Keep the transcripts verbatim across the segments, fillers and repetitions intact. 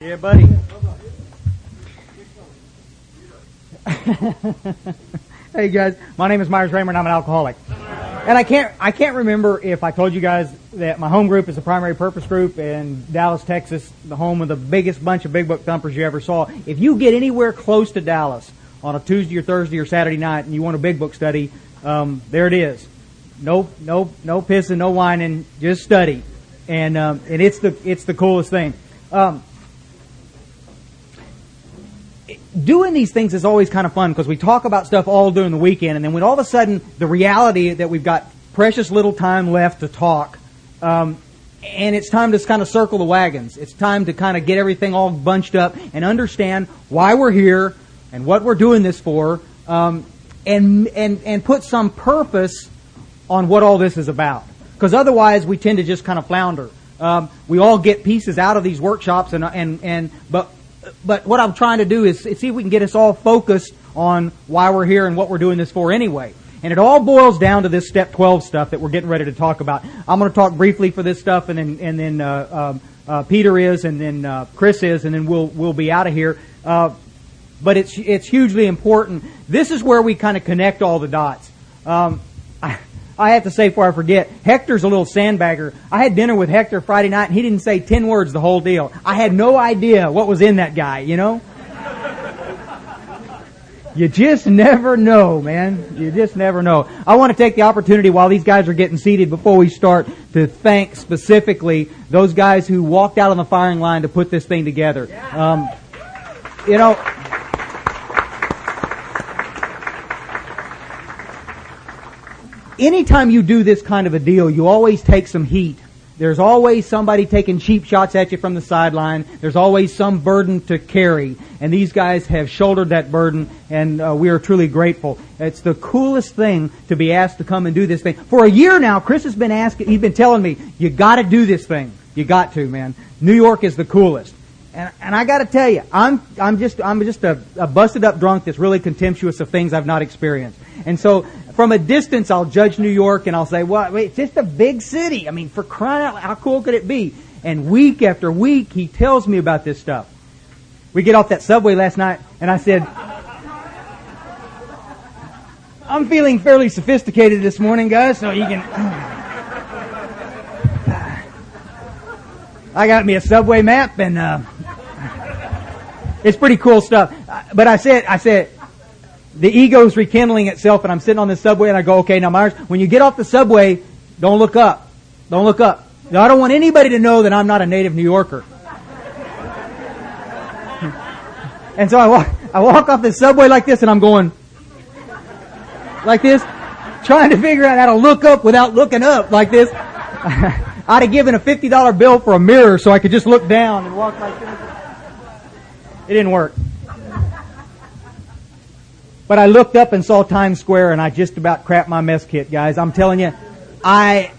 Yeah, buddy. Hey guys, my name is Myers Raymer and I'm an alcoholic. And I can't I can't remember if I told you guys that my home group is a primary purpose group in Dallas, Texas, the home of the biggest bunch of big book thumpers you ever saw. If you get anywhere close to Dallas on a Tuesday or Thursday or Saturday night and you want a big book study, um, there it is. No no no pissing, no whining, just study. And um, and it's the it's the coolest thing. Um, Doing these things is always kind of fun because we talk about stuff all during the weekend, and then when all of a sudden the reality that we've got precious little time left to talk, um, and it's time to kind of circle the wagons. It's time to kind of get everything all bunched up and understand why we're here and what we're doing this for, um, and and and put some purpose on what all this is about. Because otherwise we tend to just kind of flounder. Um, we all get pieces out of these workshops, and and and but. But what I'm trying to do is see if we can get us all focused on why we're here and what we're doing this for anyway. And it all boils down to this step twelve stuff that we're getting ready to talk about. I'm going to talk briefly for this stuff, and then and then uh, uh, uh, Peter is, and then uh, Chris is, and then we'll we'll be out of here. Uh, but it's it's hugely important. This is where we kind of connect all the dots. Um, I, I have to say before I forget, Hector's a little sandbagger. I had dinner with Hector Friday night, and he didn't say ten words the whole deal. I had no idea what was in that guy, you know? You just never know, man. You just never know. I want to take the opportunity while these guys are getting seated before we start to thank specifically those guys who walked out on the firing line to put this thing together. Um, you know... Anytime you do this kind of a deal, you always take some heat. There's always somebody taking cheap shots at you from the sideline. There's always some burden to carry. And these guys have shouldered that burden, and uh, we are truly grateful. It's the coolest thing to be asked to come and do this thing. For a year now, Chris has been asking, he's been telling me, you got to do this thing. You got to, man. New York is the coolest. And, and I got to tell you, I'm I'm just I'm just a, a busted up drunk that's really contemptuous of things I've not experienced. And so, from a distance, I'll judge New York and I'll say, "Well, wait, it's just a big city. I mean, for crying out loud, how cool could it be?" And week after week, he tells me about this stuff. We get off that subway last night, and I said, "I'm feeling fairly sophisticated this morning, guys, so you can." I got me a subway map, and uh, it's pretty cool stuff. But I said, I said, the ego's rekindling itself, and I'm sitting on the subway, and I go, okay, now Myers, when you get off the subway, don't look up. Don't look up. Now, I don't want anybody to know that I'm not a native New Yorker. And so I walk, I walk off the subway like this, and I'm going like this, trying to figure out how to look up without looking up like this. I'd have given a fifty dollar bill for a mirror so I could just look down and walk like this. It didn't work. But I looked up and saw Times Square, and I just about crapped my mess kit, guys. I'm telling you, I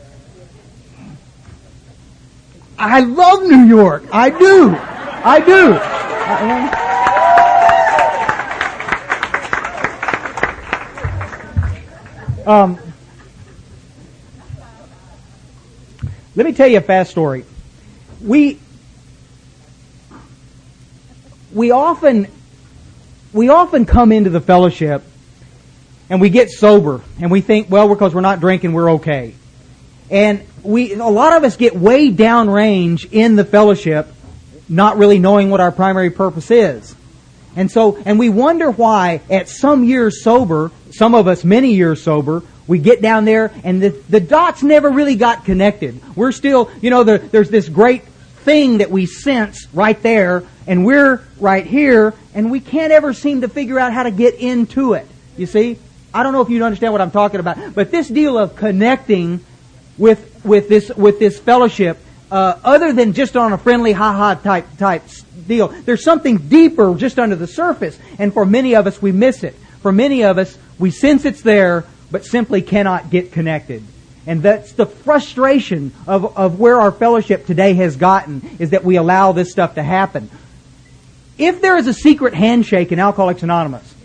I love New York. I do. I do. Um, let me tell you a fast story. We we often we often come into the fellowship and we get sober and we think, well, because we're not drinking, we're okay. And we a lot of us get way downrange in the fellowship, not really knowing what our primary purpose is. And so, and we wonder why at some years sober, some of us many years sober, we get down there and the, the dots never really got connected. We're still, you know, the, there's this great thing that we sense right there, and we're right here, and we can't ever seem to figure out how to get into it. You see? I don't know if you understand what I'm talking about, but this deal of connecting with with this with this fellowship, uh, other than just on a friendly ha-ha type type deal, there's something deeper just under the surface, and for many of us, we miss it. For many of us, we sense it's there, but simply cannot get connected. And that's the frustration of, of where our fellowship today has gotten, is that we allow this stuff to happen. If there is a secret handshake in Alcoholics Anonymous,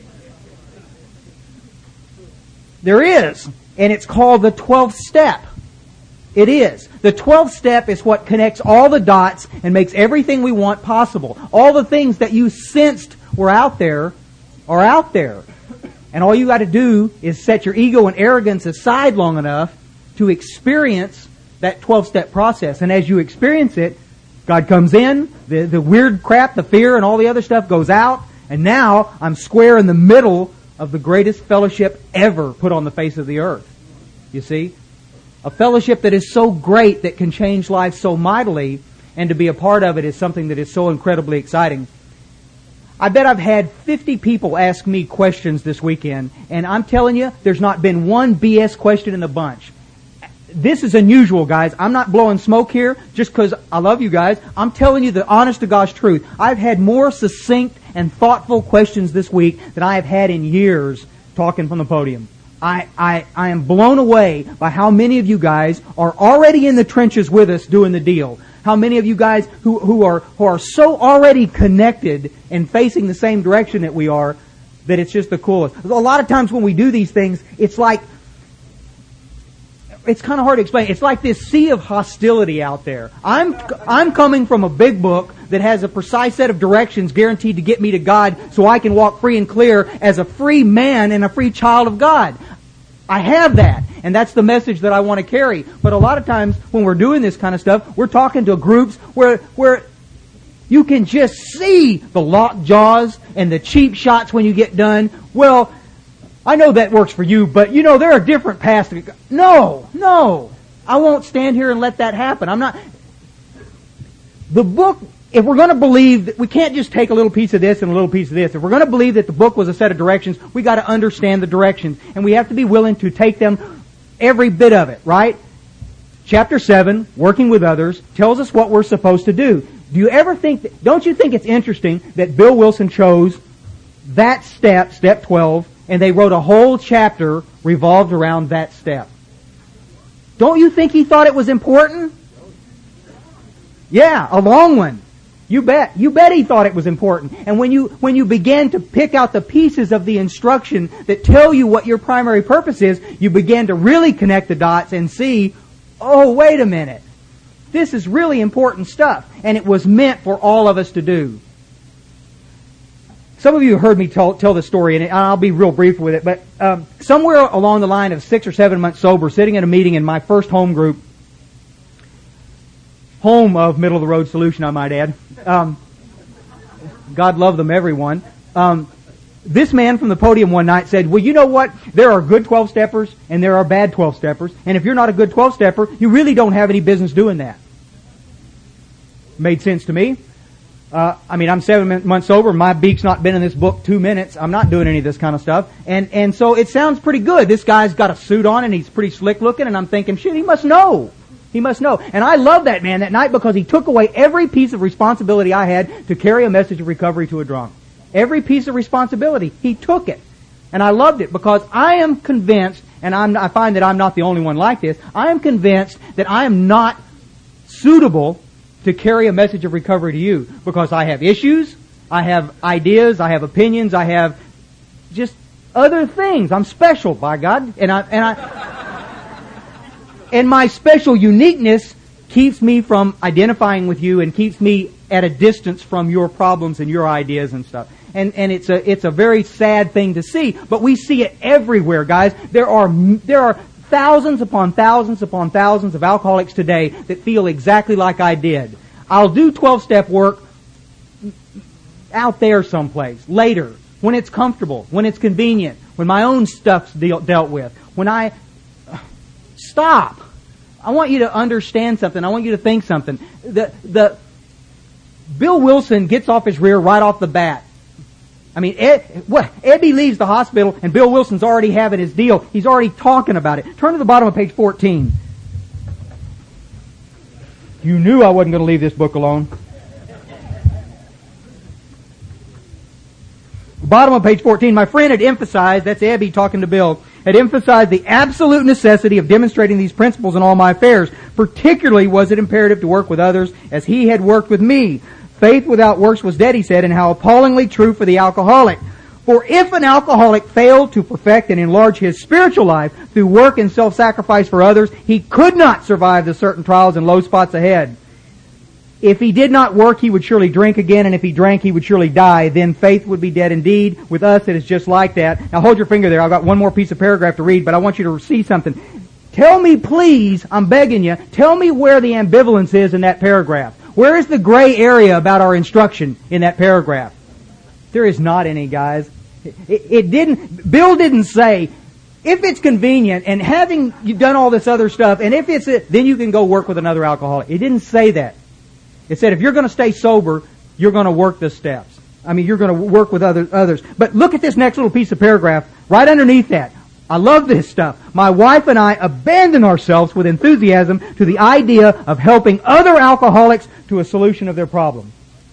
there is, and it's called the twelfth step. It is. The twelfth step is what connects all the dots and makes everything we want possible. All the things that you sensed were out there are out there. And all you got to do is set your ego and arrogance aside long enough to experience that twelve-step process. And as you experience it, God comes in, the, the weird crap, the fear, and all the other stuff goes out, and now I'm square in the middle of the greatest fellowship ever put on the face of the earth. You see? A fellowship that is so great that can change life so mightily, and to be a part of it is something that is so incredibly exciting. I bet I've had fifty people ask me questions this weekend, and I'm telling you, there's not been one B S question in the bunch. This is unusual, guys. I'm not blowing smoke here just because I love you guys. I'm telling you the honest to God's truth. I've had more succinct and thoughtful questions this week than I have had in years talking from the podium. I, I, I am blown away by how many of you guys are already in the trenches with us doing the deal. How many of you guys who, who are who are so already connected and facing the same direction that we are, that it's just the coolest. A lot of times when we do these things, it's like, it's kind of hard to explain. It's like this sea of hostility out there. I'm I'm coming from a big book that has a precise set of directions guaranteed to get me to God so I can walk free and clear as a free man and a free child of God. I have that, and that's the message that I want to carry. But a lot of times when we're doing this kind of stuff, we're talking to groups where where you can just see the locked jaws and the cheap shots when you get done. Well, I know that works for you, but you know, there are different paths to go. No, no. I won't stand here and let that happen. I'm not. The book, if we're going to believe that we can't just take a little piece of this and a little piece of this. If we're going to believe that the book was a set of directions, we got to understand the directions. And we have to be willing to take them, every bit of it, right? Chapter seven, working with others, tells us what we're supposed to do. Do you ever think, that, don't you think it's interesting that Bill Wilson chose that step, step twelve, and they wrote a whole chapter revolved around that step? Don't you think he thought it was important? Yeah, a long one. You bet. You bet he thought it was important. And when you when you begin to pick out the pieces of the instruction that tell you what your primary purpose is, you begin to really connect the dots and see, oh, wait a minute. This is really important stuff. And it was meant for all of us to do. Some of you heard me tell, tell this story, and I'll be real brief with it, but um, somewhere along the line of six or seven months sober, sitting in a meeting in my first home group, home of Middle of the Road Solution, I might add. Um, God love them, everyone. Um, this man from the podium one night said, well, you know what? There are good twelve-steppers and there are bad twelve-steppers, and if you're not a good twelve-stepper, you really don't have any business doing that. Made sense to me. Uh, I mean, I'm seven months sober. My beak's not been in this book two minutes. I'm not doing any of this kind of stuff. And, and so it sounds pretty good. This guy's got a suit on and he's pretty slick looking, and I'm thinking, shit, he must know. He must know. And I love that man that night because he took away every piece of responsibility I had to carry a message of recovery to a drunk. Every piece of responsibility. He took it. And I loved it because I am convinced, and I'm, I find that I'm not the only one like this, I am convinced that I am not suitable to carry a message of recovery to you because I have issues, I have ideas, I have opinions, I have just other things. I'm special, by God. And I, and I, and my special uniqueness keeps me from identifying with you and keeps me at a distance from your problems and your ideas and stuff. And, and it's a, it's a very sad thing to see, but we see it everywhere, guys. There are, there are thousands upon thousands upon thousands of alcoholics today that feel exactly like I did. I'll do twelve-step work out there someplace, later, when it's comfortable, when it's convenient, when my own stuff's deal, dealt with, when I... Stop! I want you to understand something. I want you to think something. The, the, Bill Wilson gets off his rear right off the bat. I mean, Ed, what, Ebby leaves the hospital and Bill Wilson's already having his deal. He's already talking about it. Turn to the bottom of page fourteen. You knew I wasn't going to leave this book alone. Bottom of page fourteen. My friend had emphasized, that's Ebby talking to Bill, had emphasized the absolute necessity of demonstrating these principles in all my affairs. Particularly was it imperative to work with others as he had worked with me. Faith without works was dead, he said, and how appallingly true for the alcoholic. For if an alcoholic failed to perfect and enlarge his spiritual life through work and self-sacrifice for others, he could not survive the certain trials and low spots ahead. If he did not work, he would surely drink again, and if he drank, he would surely die. Then faith would be dead indeed. With us, it is just like that. Now hold your finger there. I've got one more piece of paragraph to read, but I want you to see something. Tell me, please, I'm begging you, tell me where the ambivalence is in that paragraph. Where is the gray area about our instruction in that paragraph? There is not any, guys. It, it didn't, Bill didn't say, if it's convenient and having you done all this other stuff, and if it's it, then you can go work with another alcoholic. It didn't say that. It said if you're going to stay sober, you're going to work the steps. I mean, you're going to work with other, others. But look at this next little piece of paragraph right underneath that. I love this stuff. My wife and I abandon ourselves with enthusiasm to the idea of helping other alcoholics to a solution of their problem.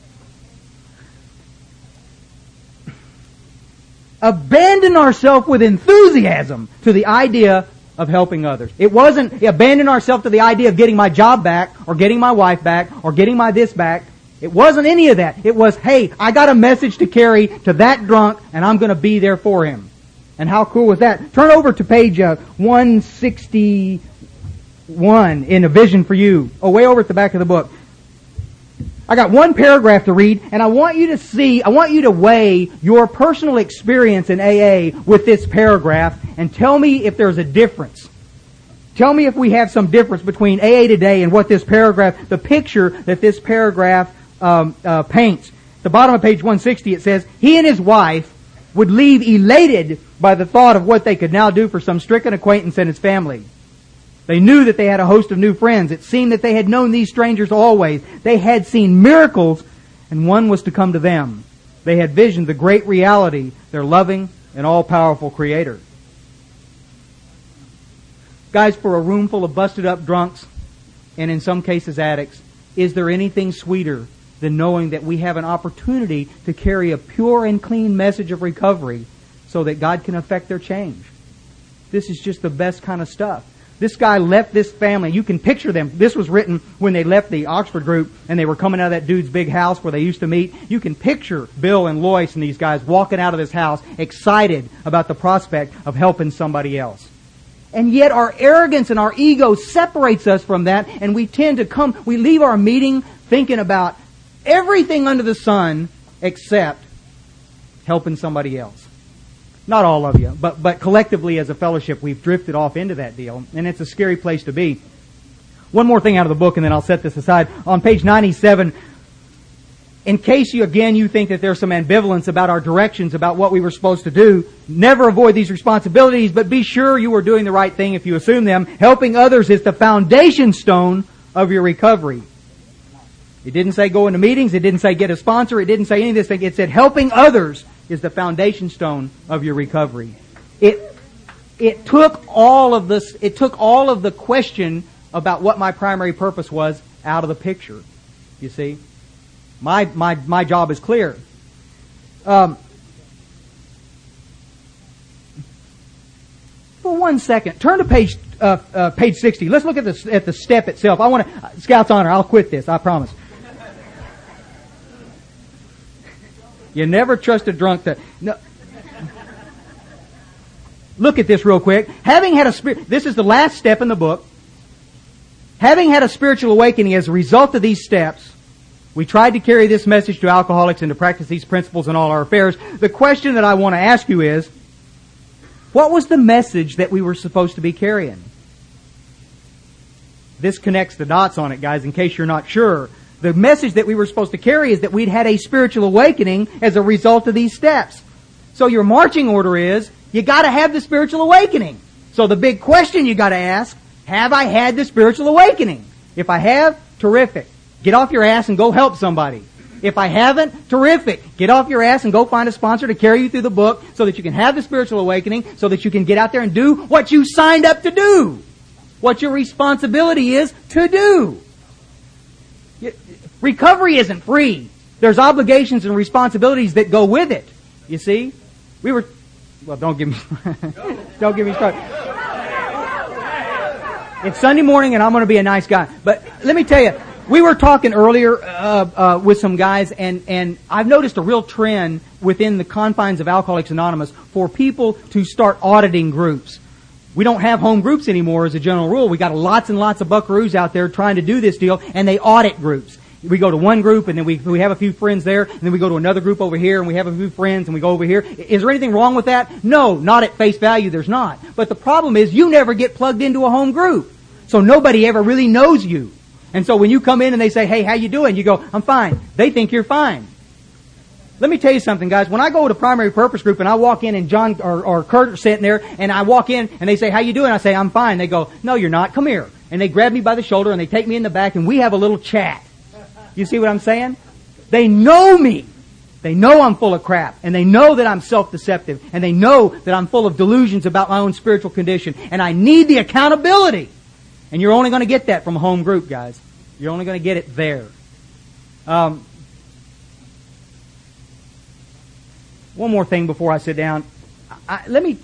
Abandon ourselves with enthusiasm to the idea of helping others. It wasn't abandon ourselves to the idea of getting my job back or getting my wife back or getting my this back. It wasn't any of that. It was, hey, I got a message to carry to that drunk and I'm going to be there for him. And how cool was that? Turn over to page uh, one sixty-one in A Vision for You. Oh, way over at the back of the book. I got one paragraph to read, and I want you to see, I want you to weigh your personal experience in A A with this paragraph and tell me if there's a difference. Tell me if we have some difference between A A today and what this paragraph, the picture that this paragraph um, uh, paints. At the bottom of page one sixty it says, he and his wife would leave elated by the thought of what they could now do for some stricken acquaintance and his family. They knew that they had a host of new friends. It seemed that they had known these strangers always. They had seen miracles, and one was to come to them. They had visioned the great reality, their loving and all-powerful Creator. Guys, for a room full of busted-up drunks, and in some cases addicts, is there anything sweeter than knowing that we have an opportunity to carry a pure and clean message of recovery so that God can affect their change? This is just the best kind of stuff. This guy left this family. You can picture them. This was written when they left the Oxford group and they were coming out of that dude's big house where they used to meet. You can picture Bill and Lois and these guys walking out of this house excited about the prospect of helping somebody else. And yet our arrogance and our ego separates us from that, and we tend to come, we leave our meeting thinking about everything under the sun except helping somebody else. Not all of you, but, but collectively as a fellowship, we've drifted off into that deal, and it's a scary place to be. One more thing out of the book, and then I'll set this aside. On page ninety-seven, in case you, again, you think that there's some ambivalence about our directions, about what we were supposed to do, never avoid these responsibilities, but be sure you are doing the right thing if you assume them. Helping others is the foundation stone of your recovery. It didn't say go into meetings. It didn't say get a sponsor. It didn't say any of this thing. It said helping others is the foundation stone of your recovery. It it took all of this. It took all of the question about what my primary purpose was out of the picture. You see, my my my job is clear. Um, for one second, turn to page uh, uh, page sixty. Let's look at the at the step itself. I want to Scout's honor. I'll quit this. I promise. You never trust a drunk to... No. Look at this real quick. Having had a spirit... This is the last step in the book. Having had a spiritual awakening as a result of these steps, we tried to carry this message to alcoholics and to practice these principles in all our affairs. The question that I want to ask you is, what was the message that we were supposed to be carrying? This connects the dots on it, guys, in case you're not sure. The message that we were supposed to carry is that we'd had a spiritual awakening as a result of these steps. So your marching order is, you got to have the spiritual awakening. So the big question you got to ask, have I had the spiritual awakening? If I have, terrific. Get off your ass and go help somebody. If I haven't, terrific. Get off your ass and go find a sponsor to carry you through the book so that you can have the spiritual awakening, so that you can get out there and do what you signed up to do. What your responsibility is to do. Recovery isn't free. There's obligations and responsibilities that go with it. You see? We were... Well, don't give me... don't give me started. It's Sunday morning and I'm going to be a nice guy. But let me tell you, We were talking earlier uh, uh, with some guys, and, and I've noticed a real trend within the confines of Alcoholics Anonymous for people to start auditing groups. We don't have home groups anymore as a general rule. We got lots and lots of buckaroos out there trying to do this deal, and they audit groups. We go to one group, and then we we have a few friends there, and then we go to another group over here, and we have a few friends, and we go over here. Is there anything wrong with that? No, not at face value, there's not. But the problem is you never get plugged into a home group. So nobody ever really knows you. And so when you come in and they say, hey, how you doing? You go, I'm fine. They think you're fine. Let me tell you something, guys. When I go to Primary Purpose Group and I walk in and John or, or Kurt are sitting there and I walk in and they say, how you doing? I say, I'm fine. They go, no, you're not. Come here. And they grab me by the shoulder and they take me in the back and we have a little chat. You see what I'm saying? They know me. They know I'm full of crap. And they know that I'm self-deceptive. And they know that I'm full of delusions about my own spiritual condition. And I need the accountability. And you're only going to get that from a home group, guys. You're only going to get it there. Um, one more thing before I sit down. I, let me...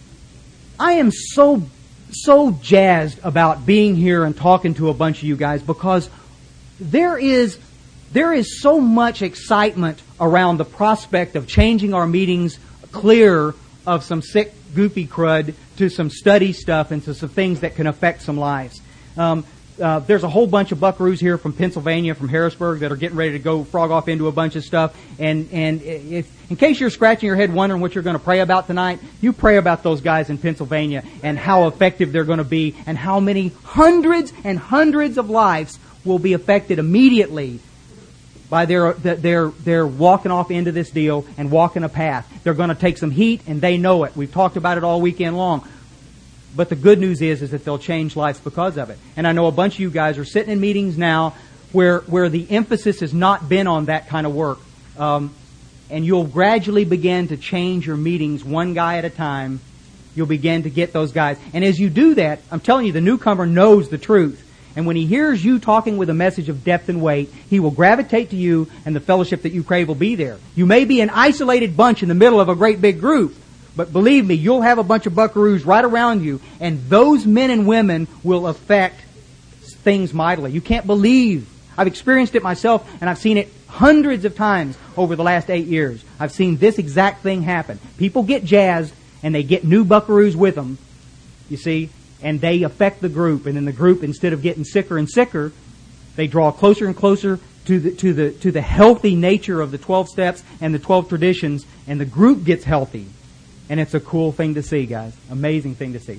I am so, so jazzed about being here and talking to a bunch of you guys because there is, there is so much excitement around the prospect of changing our meetings clear of some sick, goofy crud to some study stuff and to some things that can affect some lives. Um, uh, there's a whole bunch of buckaroos here from Pennsylvania, from Harrisburg, that are getting ready to go frog off into a bunch of stuff. And and if, in case you're scratching your head wondering what you're going to pray about tonight, you pray about those guys in Pennsylvania and how effective they're going to be and how many hundreds and hundreds of lives will be affected immediately by their their their walking off into this deal and walking a path. They're going to take some heat, and they know it. We've talked about it all weekend long. But the good news is, is that they'll change lives because of it. And I know a bunch of you guys are sitting in meetings now where where the emphasis has not been on that kind of work. Um, and you'll gradually begin to change your meetings one guy at a time. You'll begin to get those guys. And as you do that, I'm telling you, the newcomer knows the truth. And when he hears you talking with a message of depth and weight, he will gravitate to you, and the fellowship that you crave will be there. You may be an isolated bunch in the middle of a great big group, but believe me, you'll have a bunch of buckaroos right around you, and those men and women will affect things mightily. You can't believe. I've experienced it myself, and I've seen it hundreds of times over the last eight years. I've seen this exact thing happen. People get jazzed, and they get new buckaroos with them, you see, and they affect the group. And then the group, instead of getting sicker and sicker, they draw closer and closer to the to the to the healthy nature of the twelve steps and the twelve traditions, and the group gets healthy. And it's a cool thing to see, guys. Amazing thing to see.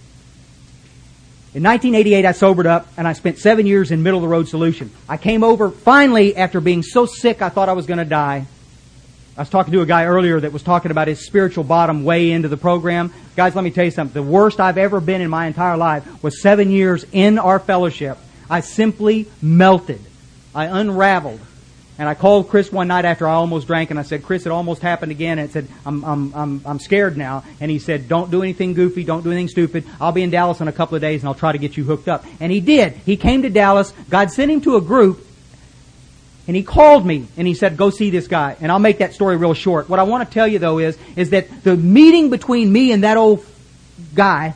In nineteen eighty-eight, I sobered up, and I spent seven years in Middle of the Road Solution. I came over finally after being so sick I thought I was going to die. I was talking to a guy earlier that was talking about his spiritual bottom way into the program. Guys, let me tell you something. The worst I've ever been in my entire life was seven years in our fellowship. I simply melted. I unraveled. And I called Chris one night after I almost drank, and I said, Chris, it almost happened again. And it said, I'm, I'm, I'm, I'm scared now. And he said, don't do anything goofy. Don't do anything stupid. I'll be in Dallas in a couple of days, and I'll try to get you hooked up. And he did. He came to Dallas. God sent him to a group. And he called me, and he said, go see this guy. And I'll make that story real short. What I want to tell you, though, is, is that the meeting between me and that old guy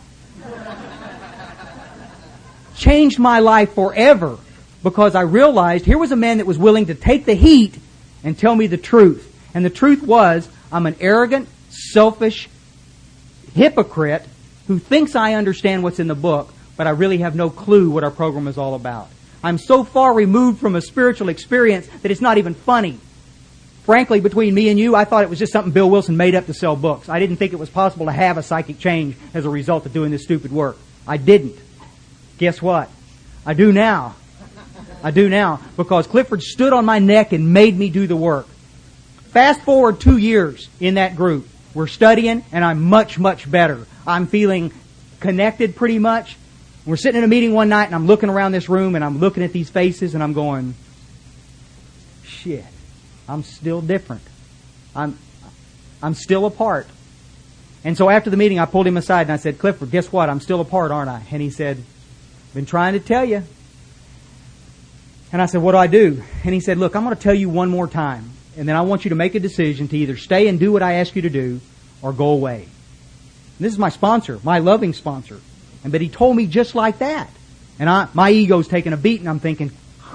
changed my life forever, because I realized here was a man that was willing to take the heat and tell me the truth. And the truth was, I'm an arrogant, selfish hypocrite who thinks I understand what's in the book, but I really have no clue what our program is all about. I'm so far removed from a spiritual experience that it's not even funny. Frankly, between me and you, I thought it was just something Bill Wilson made up to sell books. I didn't think it was possible to have a psychic change as a result of doing this stupid work. I didn't. Guess what? I do now. I do now, because Clifford stood on my neck and made me do the work. Fast forward two years in that group. We're studying, and I'm much, much better. I'm feeling connected pretty much. We're sitting in a meeting one night, and I'm looking around this room, and I'm looking at these faces, and I'm going, shit, I'm still different. I'm, I'm still apart. And so after the meeting, I pulled him aside, and I said, Clifford, guess what? I'm still apart, aren't I? And he said, been trying to tell you. And I said, what do I do? And he said, look, I'm going to tell you one more time, and then I want you to make a decision to either stay and do what I ask you to do or go away. And this is my sponsor, my loving sponsor. And but he told me just like that. And I, my ego's taking a beat, and I'm thinking,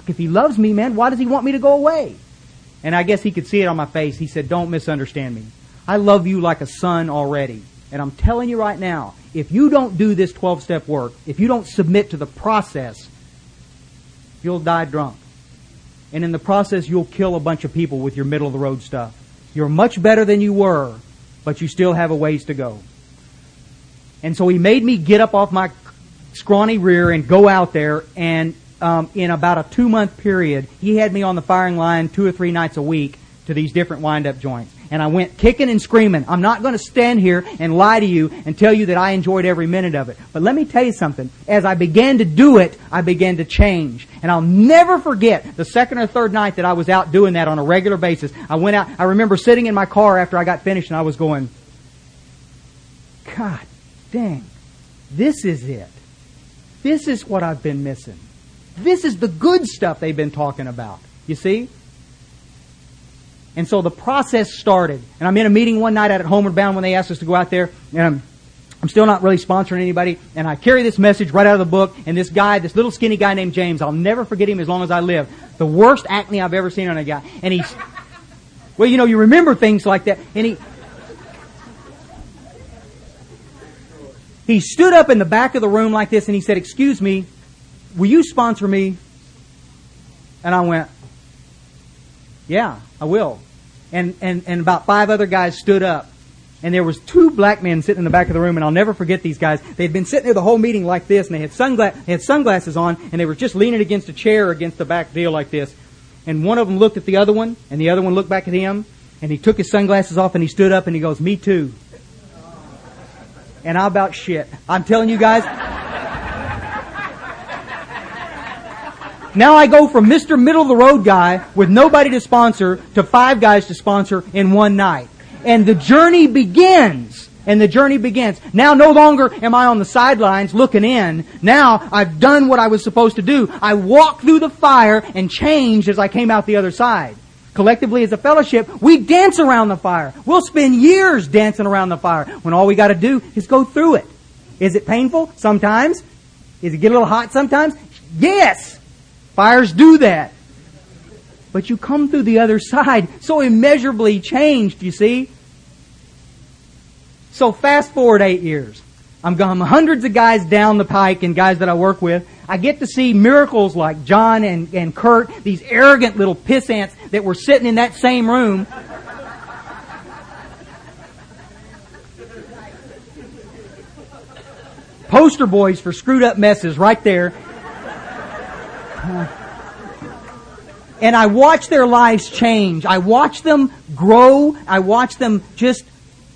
fuck, if He loves me, man, why does He want me to go away? And I guess He could see it on my face. He said, don't misunderstand me. I love you like a son already. And I'm telling you right now, if you don't do this twelve-step work, if you don't submit to the process, you'll die drunk. And in the process, you'll kill a bunch of people with your middle-of-the-road stuff. You're much better than you were, but you still have a ways to go. And so He made me get up off my scrawny rear and go out there, and um, in about a two-month period, He had me on the firing line two or three nights a week to these different wind-up joints. And I went kicking and screaming. I'm not going to stand here and lie to you and tell you that I enjoyed every minute of it. But let me tell you something. As I began to do it, I began to change. And I'll never forget the second or third night that I was out doing that on a regular basis. I went out, I remember sitting in my car after I got finished, and I was going, God dang, this is it. This is what I've been missing. This is the good stuff they've been talking about. You see? And so the process started. And I'm in a meeting one night out at Homeward Bound when they asked us to go out there. And I'm, I'm still not really sponsoring anybody. And I carry this message right out of the book. And this guy, this little skinny guy named James, I'll never forget him as long as I live. The worst acne I've ever seen on a guy. And he's, well, you know, you remember things like that. And he, he stood up in the back of the room like this and he said, excuse me, will you sponsor me? And I went, yeah, I will. And, and, and about five other guys stood up. And there was two black men sitting in the back of the room, and I'll never forget these guys. They'd been sitting there the whole meeting like this, and they had, sungla- they had sunglasses on, and they were just leaning against a chair against the back deal like this. And one of them looked at the other one, and the other one looked back at him, and he took his sunglasses off, and he stood up, and he goes, me too. And I about shit. I'm telling you guys... Now I go from Mister Middle-of-the-Road guy with nobody to sponsor to five guys to sponsor in one night. And the journey begins. And the journey begins. Now no longer am I on the sidelines looking in. Now I've done what I was supposed to do. I walked through the fire and changed as I came out the other side. Collectively as a fellowship, we dance around the fire. We'll spend years dancing around the fire when all we got to do is go through it. Is it painful? Sometimes. Does it get a little hot sometimes? Yes! Fires do that. But you come through the other side so immeasurably changed, you see. So fast forward eight years. I'm going hundreds of guys down the pike and guys that I work with. I get to see miracles like John and, and Kurt, these arrogant little piss ants that were sitting in that same room. Poster boys for screwed up messes right there. And I watch their lives change. I watch them grow. I watch them just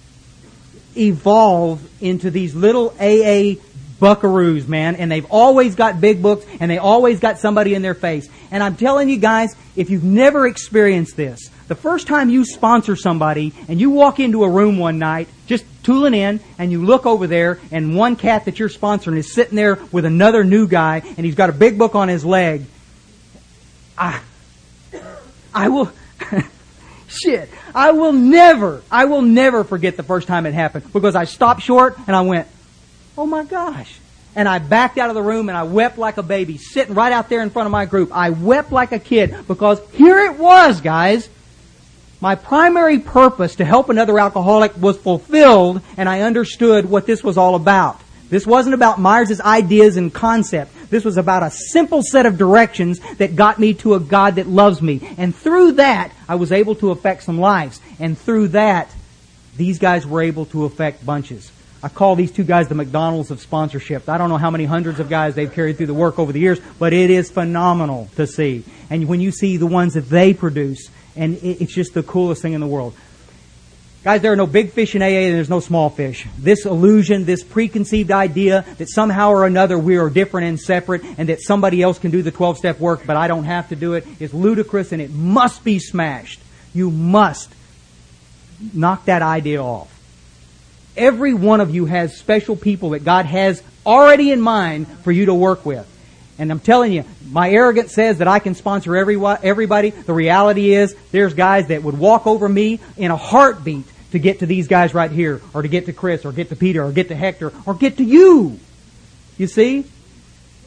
evolve into these little A A buckaroos, man. And they've always got big books, and they always got somebody in their face. And I'm telling you guys, if you've never experienced this, the first time you sponsor somebody and you walk into a room one night, just tooling in, and you look over there, and one cat that you're sponsoring is sitting there with another new guy, and he's got a big book on his leg. I, I will, shit, I will never, I will never forget the first time it happened, because I stopped short and I went, oh my gosh. And I backed out of the room and I wept like a baby, sitting right out there in front of my group. I wept like a kid, because here it was, guys. My primary purpose to help another alcoholic was fulfilled, and I understood what this was all about. This wasn't about Myers' ideas and concept. This was about a simple set of directions that got me to a God that loves me. And through that, I was able to affect some lives. And through that, these guys were able to affect bunches. I call these two guys the McDonald's of sponsorship. I don't know how many hundreds of guys they've carried through the work over the years, but it is phenomenal to see. And when you see the ones that they produce, and it's just the coolest thing in the world. Guys, there are no big fish in A A and there's no small fish. This illusion, this preconceived idea that somehow or another we are different and separate, and that somebody else can do the twelve-step work but I don't have to do it, is ludicrous, and it must be smashed. You must knock that idea off. Every one of you has special people that God has already in mind for you to work with. And I'm telling you, my arrogance says that I can sponsor every, everybody. The reality is, there's guys that would walk over me in a heartbeat to get to these guys right here, or to get to Chris, or get to Peter, or get to Hector, or get to you. You see?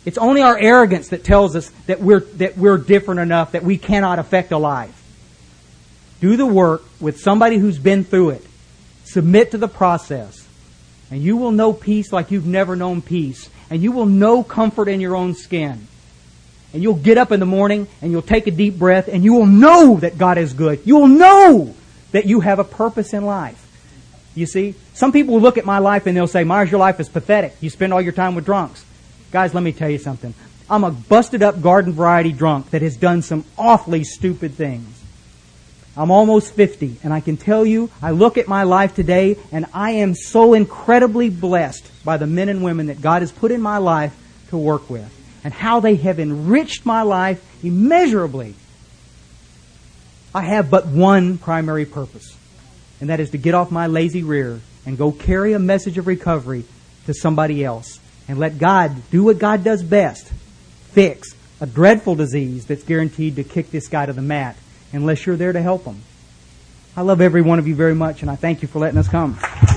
It's only our arrogance that tells us that we're, that we're different enough that we cannot affect a life. Do the work with somebody who's been through it. Submit to the process. And you will know peace like you've never known peace. And you will know comfort in your own skin. And you'll get up in the morning and you'll take a deep breath and you will know that God is good. You will know that you have a purpose in life. You see, some people will look at my life and they'll say, Myers, your life is pathetic. You spend all your time with drunks. Guys, let me tell you something. I'm a busted up garden variety drunk that has done some awfully stupid things. I'm almost fifty, and I can tell you, I look at my life today, and I am so incredibly blessed by the men and women that God has put in my life to work with, and how they have enriched my life immeasurably. I have but one primary purpose, and that is to get off my lazy rear and go carry a message of recovery to somebody else, and let God do what God does best, fix a dreadful disease that's guaranteed to kick this guy to the mat, unless you're there to help them. I love every one of you very much, and I thank you for letting us come.